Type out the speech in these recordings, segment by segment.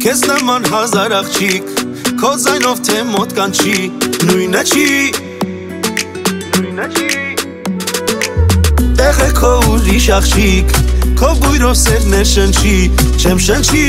Քեզ նման հազար աղջիկ Քո ձայնով թե մոտ կանչի Նույնը չի Տեղ է քո ուրիշ աղջիկ Քո բույրով սերներ շնչի Չեմ շնչի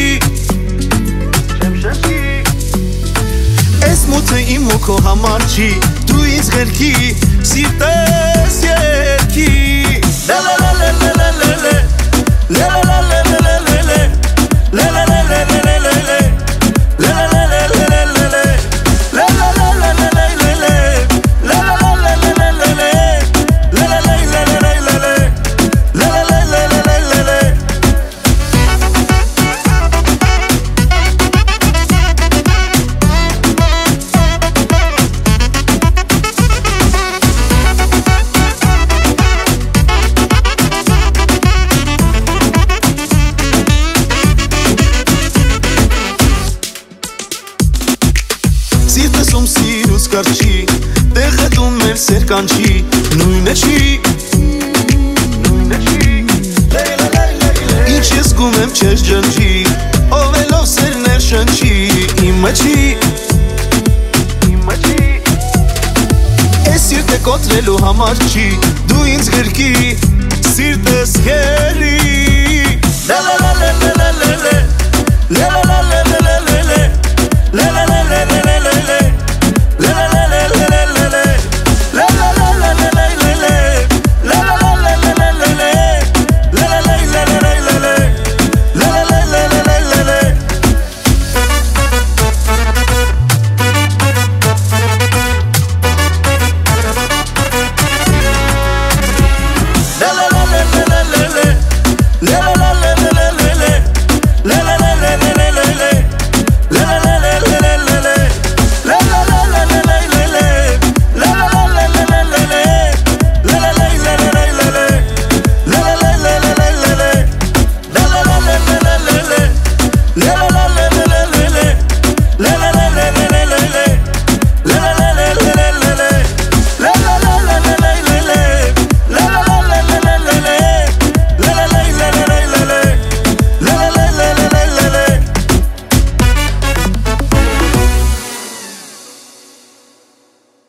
Ես մութը իմ ու քո համար չի Դու ինձ գրքի Սիրտես երկի Լե լե լե լե լե լե լե լե Լե լե լե լե լե լե լե Լե լե լե լե լե լե լե լե Լե լե լե լե լե լե լե լե Լե լե լե լե լե լե լե լե Լե լե լե լե լե լե լե լե Լե լե լե լե լե լե լե Լե լե լե լե լե լե լե Սիրտս ում սիրուց կարչի Տեղը դու մեր սեր կանչի Նույնը չի Ինչ ես գում եմ չես ջնջի Ով էլով սերներ շնչի Իմը չի Ես սիրտ է կոտրելու համար չի Դու ինձ գրքի Սիրտս հերի Լե լե լե լե լե լե Լե լե լե